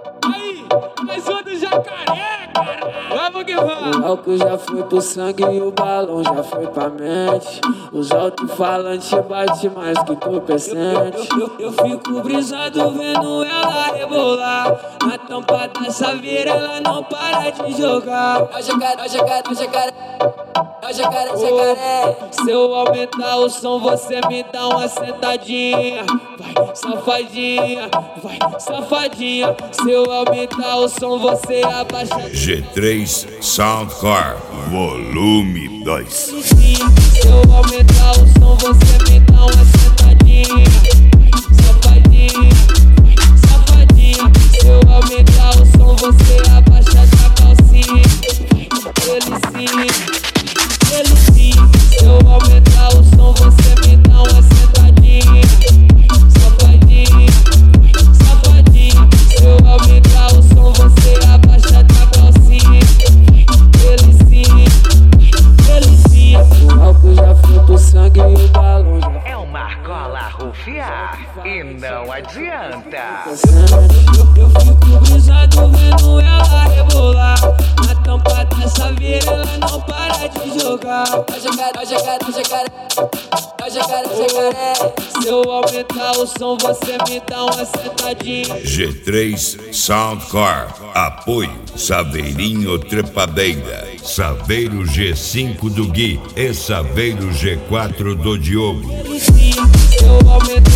Aí, mais um do jacaré, cara. Vamos que vamos. O álcool já foi pro sangue e o balão já foi pra mente. Os alto-falantes bate mais que tu presente. Eu fico brisado vendo ela rebolar. Na tampa da saveira ela não para de jogar. É o jacaré, é o jacaré, é o jacaré. É o jacaré, é o jacaré. Se eu aumentar o som, você me dá uma sentadinha. Vai, safadinha, vai, safadinha. Se eu aumentar o som, você abaixa. G3 Soundcore Volume 2. Se eu aumentar o som, você me dá uma sentadinha. Safadinha, safadinha. Se eu aumentar o som, você abaixa a calcinha. Delicinha, delicinha. Se eu aumentar o som, você me dá uma sentadinha. Safadinha, safadinha. Se eu aumentar o som, você abaixa a calcinha. Delicinha, delicinha. O álcool já foi pro sangue e o balão já foi. É uma cola rufiar e não adianta. Eu fico brisado vendo ela rebolar. Na tampa da saveira ela não para de jogar. É o jacaré, é o jacaré, é o jacaré. É o jacaré, é o jacaré. Se eu aumentar o som, você me dá uma sentadinha. G3 Soundcore. Apoio Saveirinho Trepadeira, Saveiro G5 do Gui e Saveiro G4 do Diogo. Se eu aumentar